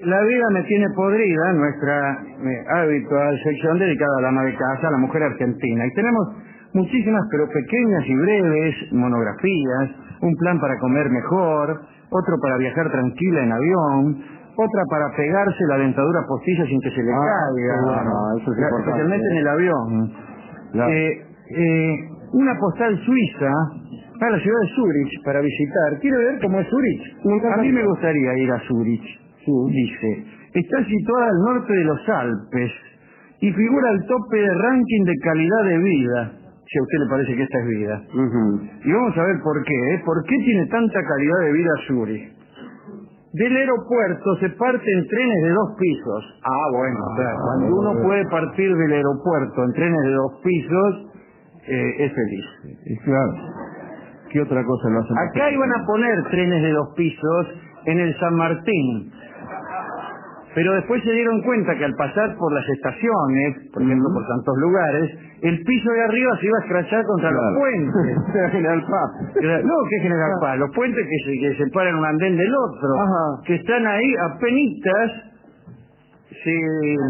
la vida me tiene podrida, nuestra habitual sección dedicada a la ama de casa, a la mujer argentina. Y tenemos muchísimas, pero pequeñas y breves monografías, un plan para comer mejor, otro para viajar tranquila en avión, otra para pegarse la dentadura postiza sin que se le caiga, eso es especialmente en el avión. Claro. Una postal suiza a la ciudad de Zurich para visitar. ¿Quiere ver cómo es Zurich? A mí me gustaría ir a Zurich. Dice, está situada al norte de los Alpes y figura al tope de ranking de calidad de vida, si a usted le parece que esta es vida. Y vamos a ver por qué. ¿Por qué tiene tanta calidad de vida Zurich? Del aeropuerto se parten trenes de 2 pisos. Bueno, claro. Cuando uno puede partir del aeropuerto en trenes de 2 pisos, es feliz. Claro. ¿Qué otra cosa lo hacen? Acá iban a poner trenes de 2 pisos en el San Martín. Pero después se dieron cuenta que al pasar por las estaciones, por ejemplo por tantos lugares, el piso de arriba se iba a escrachar contra los puentes. General Paz. No, ¿qué General Paz? Los puentes que separan un andén del otro, que están ahí apenitas. Sí.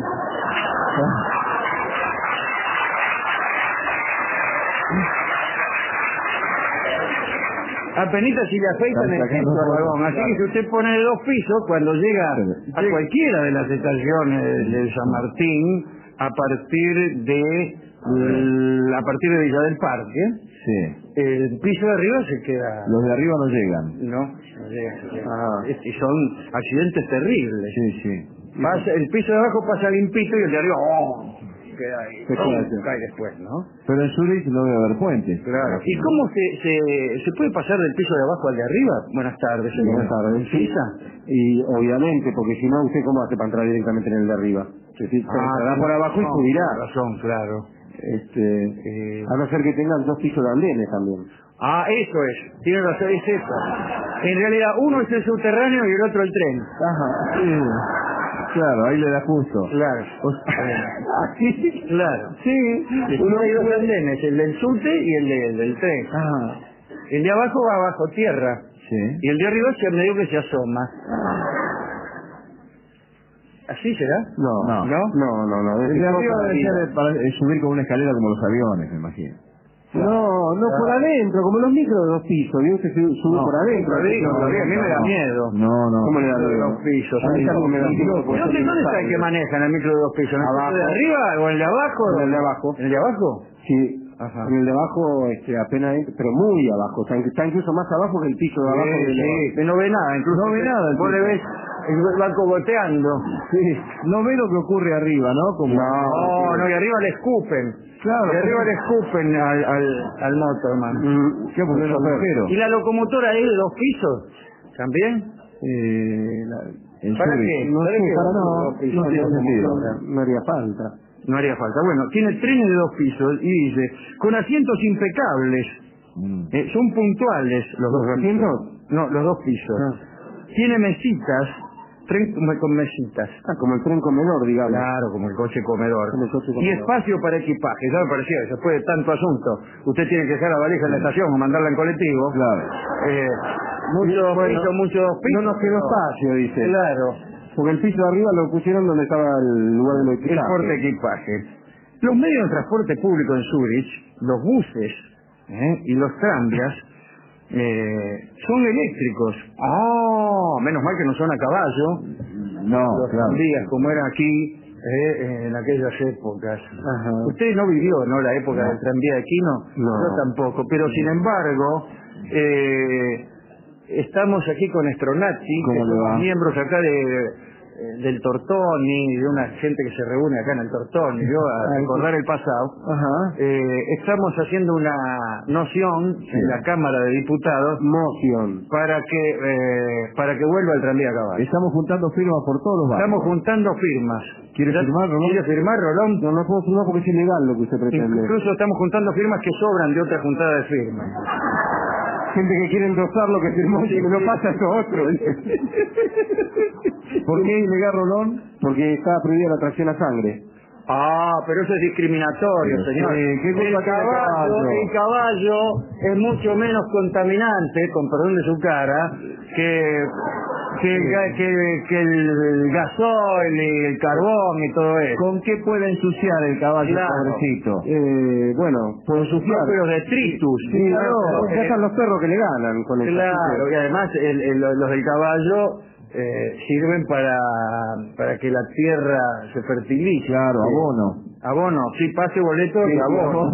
Apenitas si le afeitan el piso al vagón. Así que si usted pone de 2 pisos, cuando llega a cualquiera de las estaciones de San Martín, a partir de Villa del Parque, el piso de arriba se queda... Los de arriba no llegan. No llegan. Y son accidentes terribles. Sí. El piso de abajo pasa limpito y el de arriba... queda ahí. Cae después, ¿no? Pero en Zurich no debe haber puentes. Claro. ¿Y cómo se puede pasar del piso de abajo al de arriba? Buenas tardes, señor. Buenas tardes. ¿En Suiza? Y obviamente, porque si no, ¿usted cómo hace para entrar directamente en el de arriba? Se entrará por abajo y subirá. Razón, claro. A no ser que tengan 2 pisos de andenes también. Eso es. Tiene razón, es eso. En realidad, uno es el subterráneo y el otro el tren. Sí. Claro, ahí le da justo. Claro. ¿Así? Claro. Sí. Uno hay 2 andenes, el del subte y el del tren. El de abajo va bajo tierra. Y el de arriba medio que se asoma. ¿Así será? No. El de arriba debe ser para subir con una escalera como los aviones, me imagino. No, por adentro, como los micros de 2 pisos. Yo que sube por adentro. A mí me da miedo. No. ¿Cómo le da miedo? 2 pisos. A mí también me da miedo. ¿Dónde está el que manejan el micro de 2 pisos? ¿En el de arriba o el de abajo? En el de abajo. ¿En el de abajo? Sí. En el de abajo apenas entra, pero muy abajo. Está incluso más abajo que el piso de abajo. Sí, no ve nada. Incluso no ve nada. Vos le ves, va cogoteando. Sí. No ve lo que ocurre arriba, ¿no? No, y arriba le escupen. Claro. Y arriba le escupen al motorman. ¿Qué poner los agujeros? ¿Y la locomotora es de 2 pisos? ¿También? ¿Para qué? No tiene sentido. No haría falta. No haría falta. Bueno, tiene trenes de 2 pisos y dice, con asientos impecables. Son puntuales los 2 asientos. No, los 2 pisos. Tiene mesitas, tren con mesitas. Como el tren comedor, digamos. Claro, como el coche comedor. Y espacio para equipaje. Ya me parecía que después de tanto asunto, usted tiene que dejar la valija en la estación o mandarla en colectivo. Claro. Muchos pisos. No nos quedó espacio, dice. Claro. Porque el piso de arriba lo pusieron donde estaba el lugar del equipaje. El porte equipaje. Los medios de transporte público en Zurich, los buses y los tranvías, son eléctricos. Menos mal que no son a caballo. Los tranvías como era aquí en aquellas épocas. Usted no vivió, ¿no? La época del tranvía de aquí, ¿no? Yo tampoco. Pero sin embargo, estamos aquí con Stronacci, que somos miembros acá del Tortoni, de una gente que se reúne acá en el Tortoni, a recordar el pasado. Estamos haciendo una noción en la Cámara de Diputados para que vuelva el tranvía a caballo. Estamos juntando firmas por todos los barrios. Estamos juntando firmas. ¿Quiere firmar, Rolón? ¿Quiere firmar, Rolón? No puedo firmar porque es ilegal lo que usted pretende. Incluso estamos juntando firmas que sobran de otra juntada de firmas. Gente que quiere endosar lo que firmó y que no pasa a esto otro. ¿Por qué es ilegal, Rolón? Porque está prohibida la tracción a sangre. Pero eso es discriminatorio, señor. El caballo es mucho menos contaminante, con perdón de su cara, que que el gasoil y el carbón y todo eso. ¿Con qué puede ensuciar el caballo, pobrecito? Bueno, puede ensuciar. Pero detritus. Sí, ya están los perros que le ganan con eso. Claro, y además los del caballo sirven para que la tierra se fertilice. Claro, abono. Abono, sí, pase boleto y abono.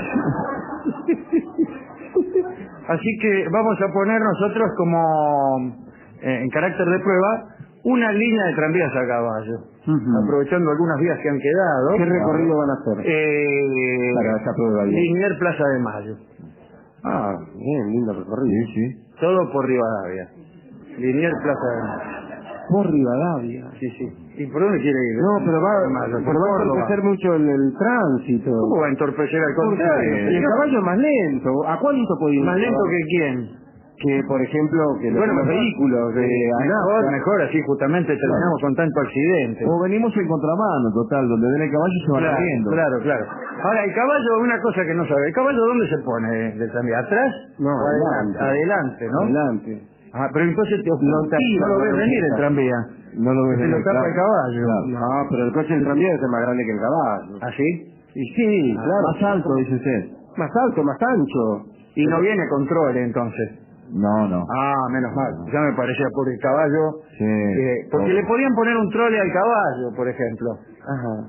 Así que vamos a poner nosotros como, en carácter de prueba, una línea de tranvías a caballo. Aprovechando algunas vías que han quedado. ¿Qué recorrido van a hacer? Para esa prueba. Linier Plaza de Mayo. Ah, bien, lindo recorrido. Sí. Todo por Rivadavia. Linier Plaza de Mayo. Por Rivadavia. Sí. ¿Y por dónde quiere ir? No, pero va a entorpecer mucho el tránsito. ¿Cómo va a entorpecer al contrario? Y el caballo es más lento. ¿A cuánto puede ir? ¿Más lento que quién? Que, por ejemplo, que los vehículos de mejor, así justamente terminamos con tanto accidente. O venimos en contramano, total, donde ven el caballo se va corriendo. Claro. Ahora, el caballo, una cosa que no sabe, ¿el caballo dónde se pone del tranvía? ¿Atrás? No, adelante, ¿no? Adelante. Ah, pero entonces no lo ves venir el tranvía. No lo ves venir. Se lo tapa el caballo. Claro. No, pero el coche del tranvía es más grande que el caballo. ¿Ah, sí? Y sí, claro. Más alto, dice usted. Más alto, más ancho. Y no viene con trole, entonces. No. Ah, menos mal. Ya me parecía por el caballo. Sí. Porque le podían poner un trole al caballo, por ejemplo. Ajá.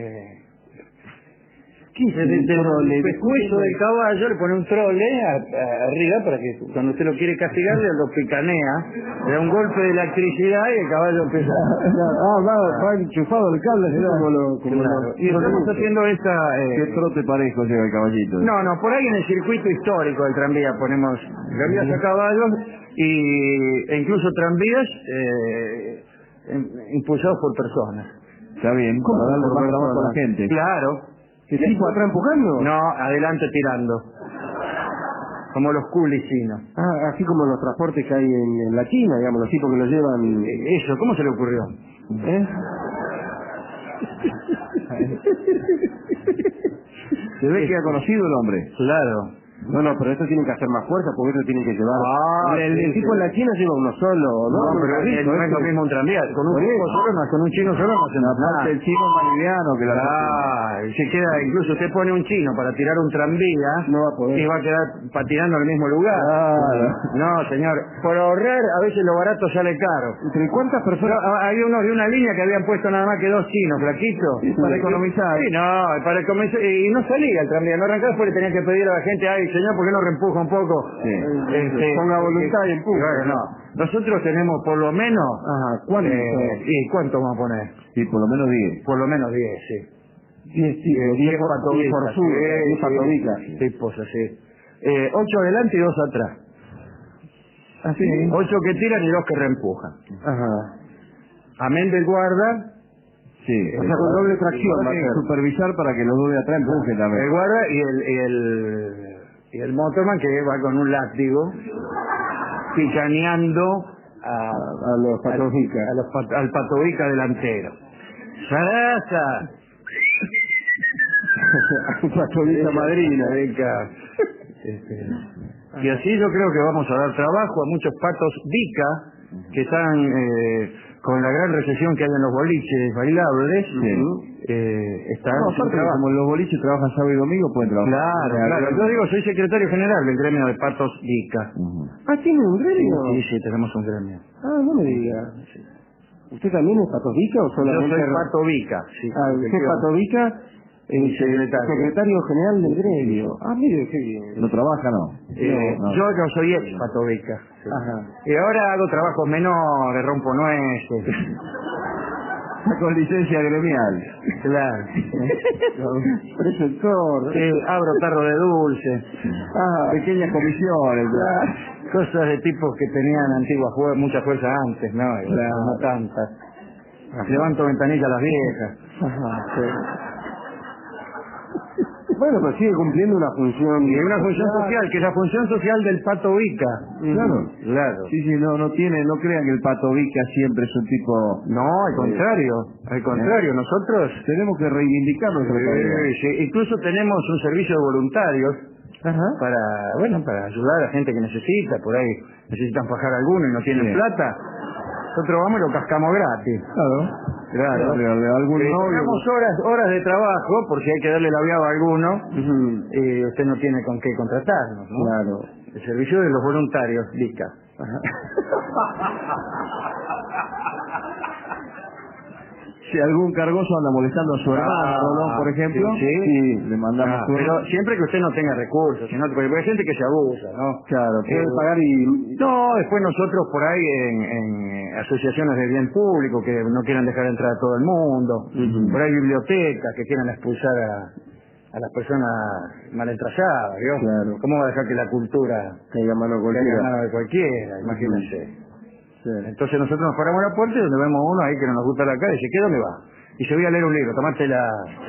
Del pescuezo del caballo le pone un trole arriba para que cuando usted lo quiere castigar lo picanea, le da un golpe de electricidad y el caballo empieza va enchufado el cable así y estamos haciendo esta ¿Qué trote parejo lleva el caballito? No, por ahí en el circuito histórico del tranvía ponemos tranvías a caballos e incluso tranvías impulsados por personas. Está bien, para darle más trabajo a la gente. Claro. ¿El tipo atrás empujando? No, adelante tirando. Como los culicinos. Ah, así como los transportes que hay en la China, digamos, los tipos que los llevan... Eso, ¿cómo se le ocurrió? Se ve que ha conocido el hombre. Claro. No, pero esto tienen que hacer más fuerza porque esto tienen que llevar... el tipo en la China lleva uno solo, ¿no? No, pero no es lo mismo un tranvía. Con un tipo solo, con un chino solo no se nos da. El chino es más liviano que la... Se queda, incluso usted pone un chino para tirar un tranvía no va a poder. Y va a quedar patinando en el mismo lugar. No, señor. Por ahorrar, a veces lo barato sale caro. ¿Entre cuántas personas? Hay unos de una línea que habían puesto nada más que 2 chinos, flaquitos. Para economizar. Sí, no, para economizar. Y no salía el tranvía. No arrancaba, después le tenían que pedir a la gente, ay, señor, ¿por qué no reempuja un poco? Ponga voluntad y empuje. No. Nosotros tenemos por lo menos... Ajá, ¿cuánto? ¿Y cuánto vamos a poner? Sí, por lo menos 10. Por lo menos 10, sí. 10 por sur, 10 patobicas. Tipos así. 8 adelante y 2 atrás. Así. 8 que tiran y 2 que reempujan. Ajá. Amén del guarda. Sí. O sea, con doble tracción. Supervisar para que los dos de atrás empujen también. El guarda y el motorman que va con un látigo picaneando a los patobicas. Al patobica delantero. ¡Zaraza! Patobica madrina. Y así yo creo que vamos a dar trabajo a muchos patos bica que están con la gran recesión que hay en los boliches bailables. Están sin trabajo. Como los boliches trabajan sábado y domingo, pueden trabajar. Claro. Yo digo, soy secretario general del gremio de patos bica. ¿Tiene un gremio? Sí, tenemos un gremio. No me diga. ¿Usted también es patobica o solamente...? Yo soy patobica, sí. ¿Usted es patobica? El secretario general del gremio. Mire, qué bien. ¿No trabaja, no? Yo no soy ex patobica. Sí. Ajá. Y ahora hago trabajos menores, rompo nueces. Con licencia gremial. Claro. Preceptor. Abro tarro de dulce. Pequeñas comisiones. Cosas de tipos que tenían antiguas mucha fuerza antes, ¿no? No tantas. Levanto ventanillas a las viejas. Bueno, pues sigue cumpliendo una función... Y una función social, que es la función social del pato bica. Claro. Sí, no crean que el pato bica siempre es un tipo... No, al contrario, nosotros... Tenemos que reivindicar nuestra tarea. Sí, incluso tenemos un servicio de voluntarios para ayudar a gente que necesita, por ahí necesitan fajar alguno y no tienen plata. nosotros vamos y lo cascamos gratis. Claro. De algún novio. Tenemos horas de trabajo, por si hay que darle la viaba a alguno, usted no tiene con qué contratarnos, ¿no? Claro. El servicio de los voluntarios, LICA. Si algún cargoso anda molestando a su hermana, Rolón, por ejemplo, sí, le mandamos pero siempre que usted no tenga recursos, sino porque hay gente que se abusa, ¿no? Claro, puede pagar y... No, después nosotros por ahí en asociaciones de bien público que no quieran dejar entrar a todo el mundo, por ahí bibliotecas que quieran expulsar a las personas mal entrasadas, ¿vio? Claro. ¿Cómo va a dejar que la cultura caiga a mano de cualquiera? Imagínense. Entonces nosotros nos paramos a la puerta y donde vemos uno ahí que no nos gusta la cara y dice, ¿qué dónde va? Y se voy a leer un libro, tomátela.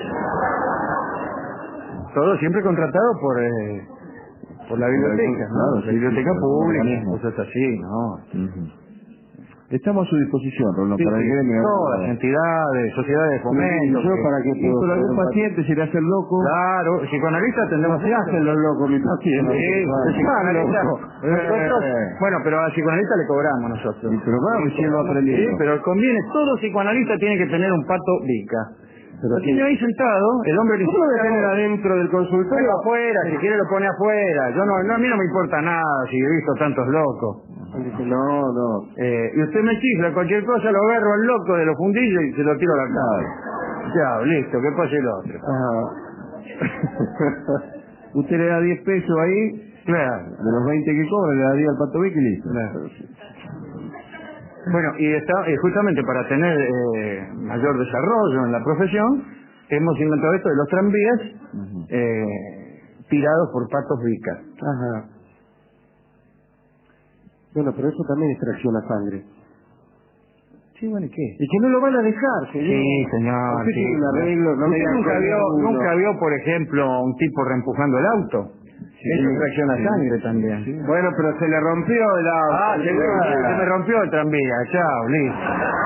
Todo siempre contratado por la biblioteca, ¿no? La biblioteca pública, cosas así, ¿no? Estamos a su disposición, Rolón, para el gremio. Todas las entidades, sociedades de fomento. ¿Para qué puedo? Por algún paciente se le hace el loco. Claro, psicoanalistas tendremos que hacen los locos, mi paciente. Sí, nosotros, bueno, pero al psicoanalista le cobramos nosotros. Pero claro, si él lo aprendió. Sí, pero conviene, todo psicoanalista tiene que tener un pato bica. Pero tiene ahí sentado, el hombre ¿cómo lo debe tener adentro del consultorio? Afuera, si quiere lo pone afuera. Yo no, a mí no me importa nada si he visto tantos locos. No. Y usted me chifla cualquier cosa, lo agarro al loco de los fundillos y se lo tiro a la cara. Ya, listo, que pase el otro. Usted le da 10 pesos ahí, claro, de los 20 que cobra, le da 10 al pato bico y listo. Claro. Bueno, y justamente para tener mayor desarrollo en la profesión, hemos inventado esto de los tranvías tirados por patos bicas. Bueno, pero eso también extracciona sangre. Sí, bueno, ¿y qué? Y que no lo van a dejar, señor. Sí, señor. Usted tiene un arreglo, no me nunca vio, por ejemplo, un tipo reempujando el auto. Eso tracciona sangre también. Sí. Bueno, pero se le rompió el auto. Se me rompió el tranvía. Chao, listo.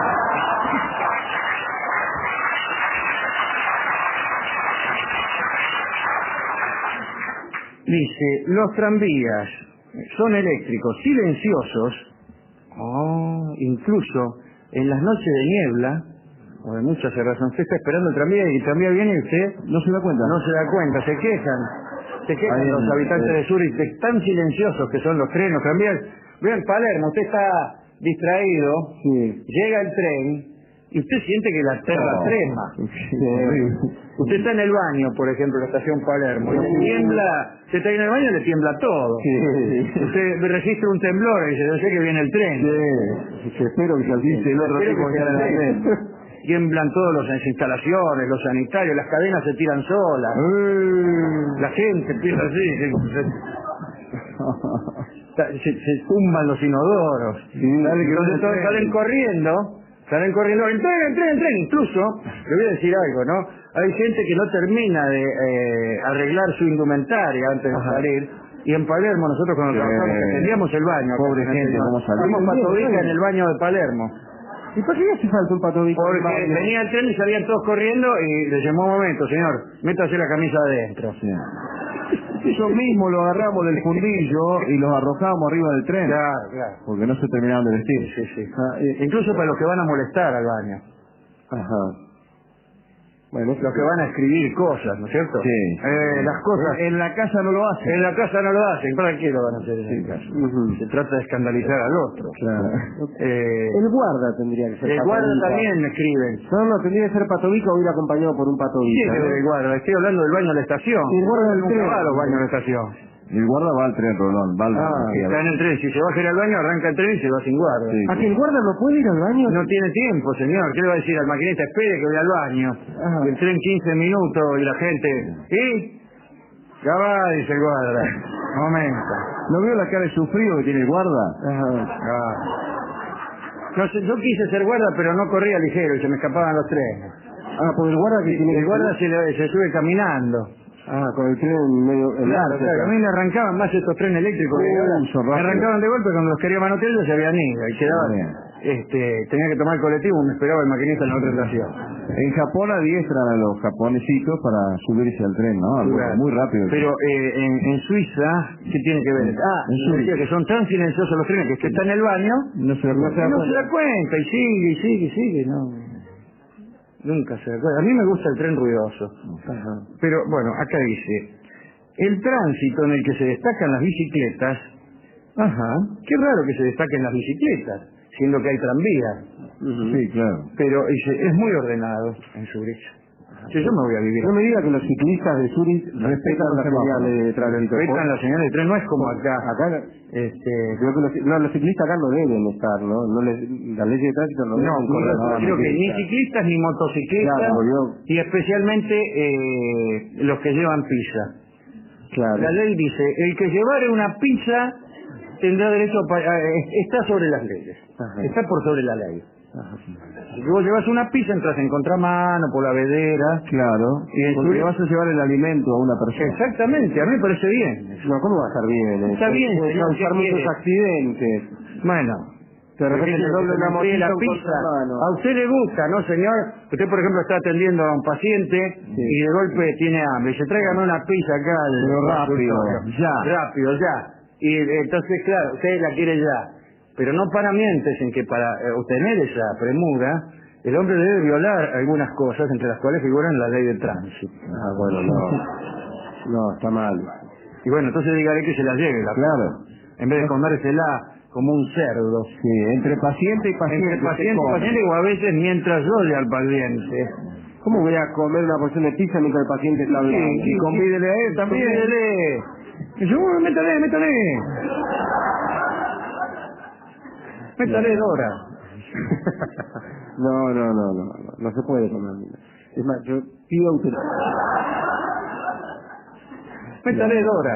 Dice, los tranvías son eléctricos, silenciosos, incluso en las noches de niebla, o de mucha cerrazón. Usted está esperando el tranvía y el tranvía viene y usted no se da cuenta. No se da cuenta, se quejan los habitantes de Zurich de tan silenciosos que son los trenes, los tranvías. Vean, Palermo, usted está distraído, llega el tren y usted siente que la tierra trema. Usted está en el baño, por ejemplo, en la estación Palermo, y le tiembla, usted está en el baño y le tiembla todo. Usted registra un temblor y dice, yo sé que viene el tren. Espero que se avise el otro tipo que está en el tren. Tiemblan todas las instalaciones, los sanitarios, las cadenas se tiran solas. La gente empieza así, se tumban los inodoros. Entonces todos salen corriendo, entren. Incluso, le voy a decir algo, ¿no? Hay gente que no termina de arreglar su indumentaria antes de salir. Y en Palermo nosotros cuando trabajamos atendíamos el baño. Pobre gente, ¿cómo salimos? Fuimos patobica en el baño de Palermo. ¿Y por qué hace falta un patobico? Porque venía el tren y salían todos corriendo y le llamó un momento, señor, métase la camisa adentro. Ellos mismos lo agarramos del fundillo y los arrojamos arriba del tren. Claro. Porque no se terminaban de vestir. Sí. Incluso para los que van a molestar al baño. Bueno, los que van a escribir cosas, ¿no es cierto? Sí. Las cosas. En la casa no lo hacen. En la casa no lo hacen. ¿Para qué lo van a hacer en la casa? Se trata de escandalizar al otro. Claro. El guarda tendría que ser. El guarda también escriben. No, tendría que ser patobico o ir acompañado por un patobico. Sí, el guarda. Estoy hablando del baño de la estación. El guarda del tren. Va a los baños de la estación. El guarda va al tren, Rolón. Está en el tren. Si se va a ir al baño, arranca el tren y se va sin guarda. ¿A que el guarda no puede ir al baño? No tiene tiempo, señor. ¿Qué le va a decir al maquinista? Espere que voy al baño. El tren 15 minutos y la gente... ¿Y? Ya va, dice el guarda. Momento. ¿No veo la cara de sufrido que tiene el guarda? No sé, yo quise ser guarda, pero no corría ligero y se me escapaban los trenes. Porque el guarda que tiene... El guarda se sube caminando. Con el tren medio... Claro. A mí me arrancaban más estos trenes eléctricos. Me arrancaban de golpe cuando los quería manotear, ya se habían ido y quedaban tenía que tomar el colectivo, me esperaba el maquinista en la otra estación. En Japón adiestran a los japonesitos para subirse al tren, ¿no? Algo Claro. muy rápido. Pero en Suiza, ¿qué tiene que ver? Decía que son tan silenciosos los trenes que usted está en el baño, no se da cuenta. no se da cuenta, y sigue, no. Nunca se da cuenta. A mí me gusta el tren ruidoso. Ajá. Pero bueno, acá dice, el tránsito en el que se destacan las bicicletas, qué raro que se destaquen las bicicletas, siendo que hay tranvías. Sí, claro. Pero es muy ordenado en Zurich. Sí, yo me voy a vivir. No me diga que los ciclistas de Zurich respetan las señales de tránsito. Respetan las señales de tren, no es como acá. Creo que los ciclistas acá no deben estar, ¿no? La ley de tránsito no deben correr. Creo que ni ciclistas ni motociclistas, claro, y especialmente los que llevan pizza. Claro. La ley dice, el que llevare una pizza tendrá derecho está sobre las leyes. Ajá. Está por sobre la ley. Si vos llevas una pizza, entras en contramano, por la vedera. Claro, y porque vas a llevar el alimento a una persona. Exactamente, a mí me parece bien. No, ¿cómo va a estar bien? Está bien, puede señor, causar ¿qué muchos quiere? accidentes. Bueno, De repente se doble una enfríe motita la un pizza. contramano. A usted le gusta, ¿no, señor? Usted, por ejemplo, está atendiendo a un paciente y de golpe tiene hambre. Dice, tráigame una pizza acá. Pero rápido, ya. Rápido, ya. Y entonces, claro, usted la quiere ya. Pero no para mientes en que para obtener esa premura, el hombre debe violar algunas cosas, entre las cuales figuran la ley de tránsito. Bueno, no, está mal. Y bueno, entonces dígale que se la lleve, Claro. en vez de comérsela como un cerdo. Sí, entre paciente y paciente. Entre paciente y paciente, o a veces mientras oye al paciente. ¿Cómo voy a comer una porción de pizza mientras el paciente está hablando? Y convídele a él también. Convídele. Y yo, métale. Métale, Dora. No se puede comer. Es más, yo pido autorización. Métale, Dora.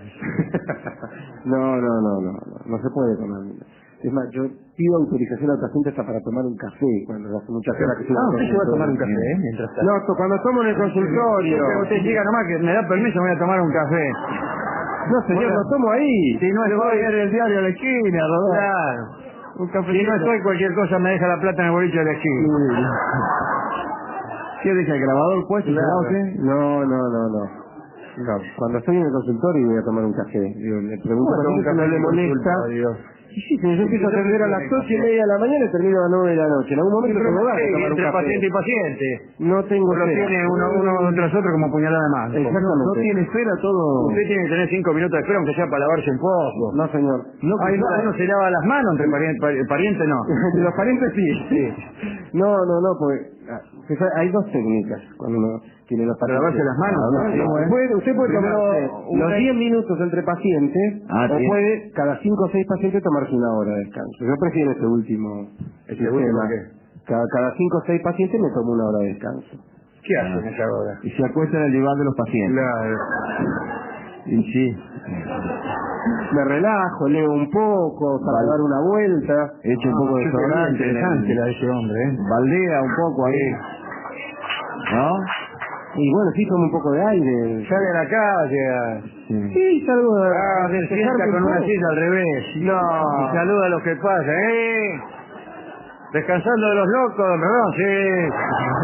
No se puede comer. Es más, yo pido autorización al paciente hasta para tomar un café cuando hace muchas horas que ¿Usted se va a tomar un café mientras está? No, cuando tomo en el consultorio. Usted llega nomás que me da permiso, me voy a tomar un café. No, señor, lo tomo ahí. Si no estoy en el diario de la esquina, Rodolfo. Claro. Un café. Si no estoy, cualquier cosa me deja la plata en el boliche de la esquina. ¿Qué deja el grabador puesto? No. Cuando estoy en el consultorio voy a tomar un café. Le pregunto a un si no le molesta. Sí, pero yo empiezo a atender a las 8:30 de la mañana y termino a las 9 de la noche. En algún momento te me vas a tomar un entre café. paciente y paciente. No tengo Lo cera. tiene uno tras otro como puñalada de más. Exactamente. No tiene espera todo. Usted tiene que tener 5 minutos de espera, aunque sea para lavarse un poco. No, señor. Uno se lava las manos entre parientes, no. Los parientes sí. No, porque hay dos técnicas cuando uno tiene los Para pacientes. lavarse las manos. Usted puede tomarse los 10 minutos entre pacientes o bien. puede cada 5 o 6 pacientes tomarse una hora de descanso. Yo prefiero este último sistema. Cada 5 o 6 pacientes me tomo una hora de descanso. ¿Qué hacen esa hora? Y se acuestan al llevar de los pacientes. Claro. Y sí. Me relajo, leo un poco, para dar una vuelta. Echo un poco de desodorante. Interesante la de ese hombre, Baldea un poco ahí. ¿No? Y bueno, sí, tomo un poco de aire. Sale a la calle. Sí, salgo a Se sienta con una silla al revés. No. Y saluda a los que pasan. Descansando de los locos, ¿no? Sí.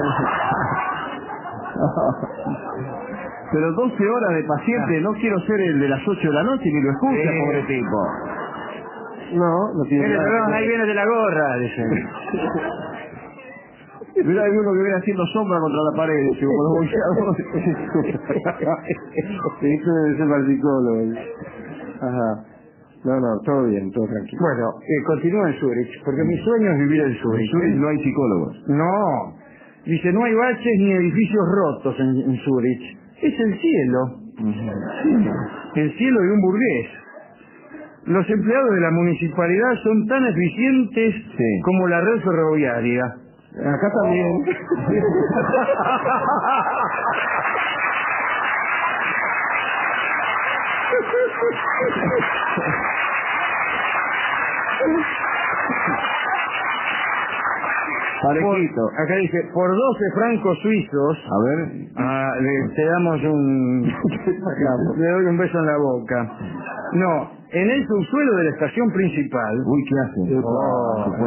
Pero 12 horas de paciente, no quiero ser el de las 8 de la noche ni lo escucha, pobre tipo. No tiene nada. Ahí viene de la gorra, dicen. Mira, hay uno que viene haciendo sombra contra la pared, como los boxeadores. Eso debe ser para el psicólogo. Ajá. No, todo bien, todo tranquilo. Bueno, continúa en Zurich, porque mi sueño es vivir en Zurich. En Zurich no hay psicólogos. No. Dice, no hay baches ni edificios rotos en Zurich. Es el cielo. El cielo de un burgués. Los empleados de la municipalidad son tan eficientes como la red ferroviaria. Acá también. Parejito. Acá dice, por 12 francos suizos, A ver. te damos le doy un beso en la boca. No, en el subsuelo de la estación principal. Uy, ¿qué hace? No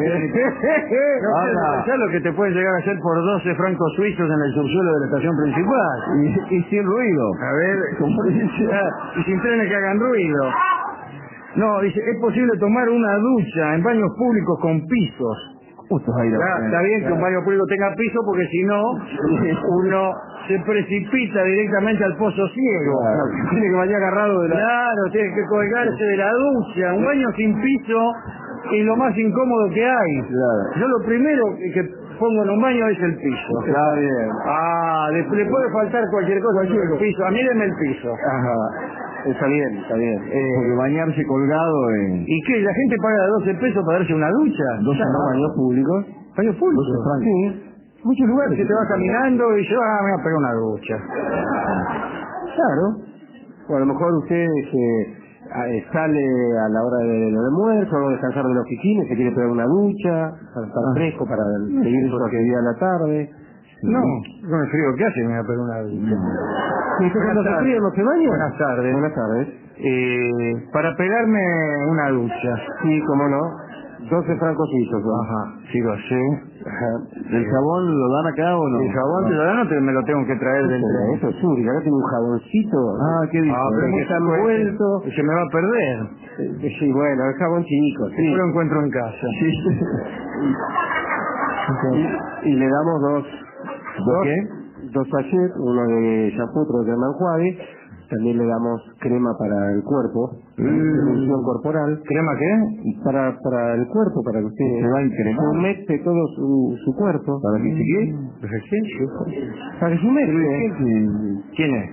sé lo que te puede llegar a hacer por 12 francos suizos en el subsuelo de la estación principal. Y sin ruido. A ver, y sin trenes que hagan ruido. No, dice, es posible tomar una ducha en baños públicos con pisos. Está bien que un baño público tenga piso, porque si no, uno se precipita directamente al pozo ciego. Claro, tiene que bañar agarrado de la... Claro, tiene que colgarse de la ducha. Un baño sin piso es lo más incómodo que hay. Claro. Yo lo primero que pongo en un baño es el piso. Está bien. Le puede faltar cualquier cosa, el piso. A mí deme el piso. Ajá. Está bien, está bien. Porque bañarse colgado en... ¿Y qué? ¿La gente paga 12 pesos para darse una ducha? ¿12 baños públicos? ¿Baños públicos? 12 francos. Sí. Muchos lugares que te vas caminando y yo me voy a pegar una ducha. Claro. O a lo mejor usted sale a la hora del almuerzo, o descansar de la oficina, se quiere pegar una ducha, para estar fresco, para seguir su actividad a la tarde. No, con el frío que hace me voy a pegar una ducha. ¿Y usted cuando hace frío no se baña? Buenas tardes. Buenas tardes. Para pegarme una ducha. Sí, cómo no. 12 francos suizos. ¿No? Ajá, sí lo sé. Ajá. ¿El jabón lo dan acá o no? El jabón te lo dan o me lo tengo que traer del tren. Eso es Zurich, acá tiene un jaboncito. ¿Qué dice? Pero que está envuelto. Se me va a perder. Sí, bueno, el jabón chico, sí. Yo lo encuentro en casa. Y le damos dos sachets, uno de shampoo, otro de enjuague. También le damos crema para el cuerpo, emulsión corporal. ¿Crema qué? Para el cuerpo, para que usted se va a encremar. humecte todo su cuerpo. ¿Para que se quede? Para que se humecte. ¿Quién es?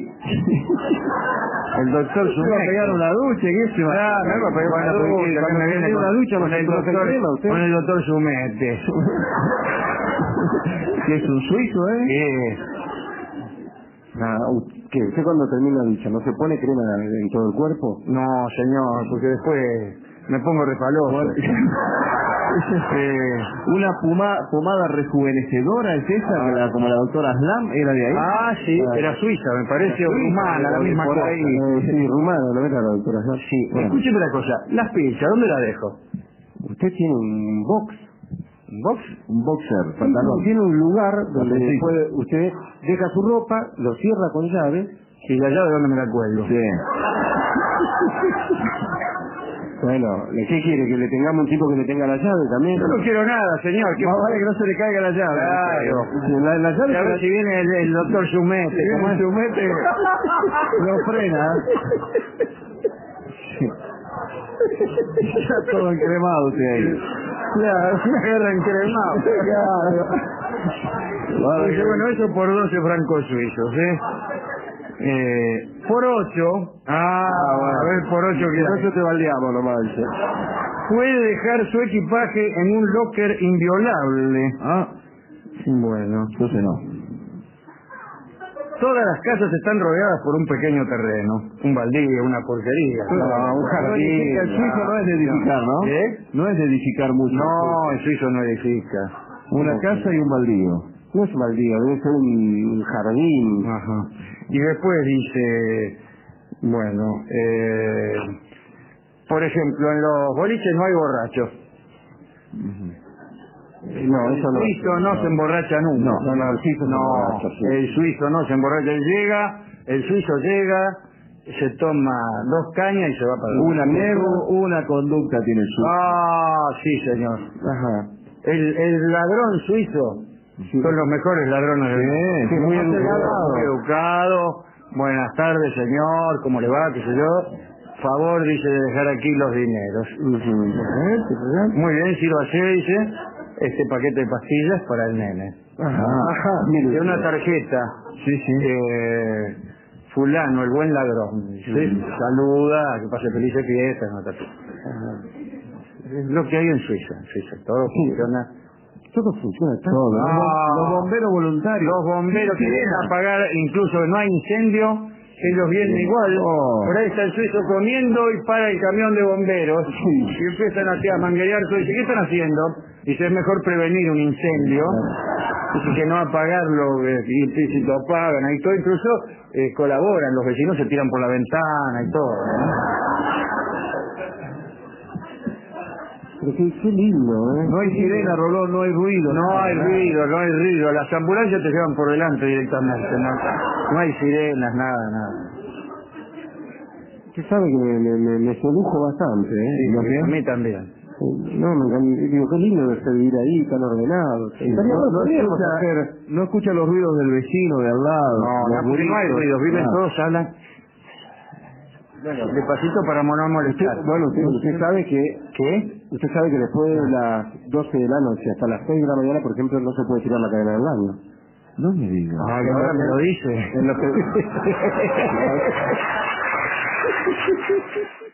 El doctor Sumec. ¿Se va a pegar una ducha? ¿Qué se va a me va a pegar una ducha? Cuando Me viene una ducha, con el doctor Sumete. ¿Qué es un suizo, ¿Qué? ¿Usted cuando termina la ducha no se pone crema en todo el cuerpo? No, señor, porque después me pongo refaloso. ¿Una pomada rejuvenecedora es esa? Como la doctora Slam, ¿era de ahí? Sí, era suiza, me parece, o rumana, la misma cosa. Sí, rumana, no era la doctora Slam. Sí, bueno. Escúcheme una cosa, las pinzas, ¿dónde la dejo? Usted tiene un box. ¿Un box? Un boxer, pantalón. Tiene un lugar donde usted deja su ropa, lo cierra con llave. ¿Y la llave dónde me la cuelgo? Sí. Bueno, ¿qué quiere? ¿Que le tengamos un tipo que le tenga la llave también? Yo no quiero nada, señor. Que vale que no se le caiga la llave. Claro. La llave a ver si viene el doctor Sumete. Si viene el Sumete, lo frena. Está todo encremado usted ahí. Claro, una guerra encremado. Claro. Dice, bueno, eso por 12 francos suizos, por 8, bueno. A ver, por 8 que por 8 te baldeamos nomás. puede dejar su equipaje en un locker inviolable. Bueno, entonces no. Todas las casas están rodeadas por un pequeño terreno, un baldío, una porquería. Un jardín. El suizo no es de edificar, ¿no? ¿Qué? No es de edificar mucho. No, el suizo no edifica. Una casa y un baldío. No es un baldío, debe ser un jardín. Ajá. Y después dice, bueno, por ejemplo, en los boliches no hay borrachos. No, eso no. El suizo no se emborracha nunca. No, el suizo No, se emborracha, sí. el suizo no se emborracha. El suizo llega, se toma 2 cañas y se va para Una conducta tiene el suizo. Sí, señor. Ajá. El ladrón suizo son los mejores ladrones del mundo. Sí, muy Muy educado. Buenas tardes, señor. ¿Cómo le va? ¿Qué sé yo? Favor, dice, de dejar aquí los dineros. Muy bien, si lo hace, dice, este paquete de pastillas para el nene. Mire, una tarjeta. Fulano, el buen ladrón. ¿Sí? Saluda, que pase felices fiestas. Es lo que hay en Suiza. Todo funciona. Todo funciona. Todo. Los bomberos voluntarios. Los bomberos que vienen a apagar, incluso no hay incendio, ellos vienen igual. Por ahí está el suizo comiendo y para el camión de bomberos. Y empiezan a manguerear todo. Dice, ¿qué están haciendo? Dice, es mejor prevenir un incendio, dice que no apagarlo, y si lo apagan, ahí todo, incluso colaboran, los vecinos se tiran por la ventana y todo, ¿no? Pero qué lindo, ¿eh? No hay sirena, Rolón, no hay ruido. No hay ruido, no hay ruido. Las ambulancias te llevan por delante directamente. No hay sirenas, nada. Usted sabe que me sedujo bastante, ¿eh? Sí, a mí también. No, me encanta. Digo, qué lindo debe ser vivir ahí, tan ordenado. Sí, No escucha los ruidos del vecino de al lado. No hay ruido. Viven todos, hablan despacito para no molestar. Usted sabe que... ¿Qué? Usted sabe que después de las 12 de la noche hasta las 6 de la mañana, por ejemplo, no se puede tirar la cadena del baño. No me diga. Ay, ahora me lo dice. En lo que...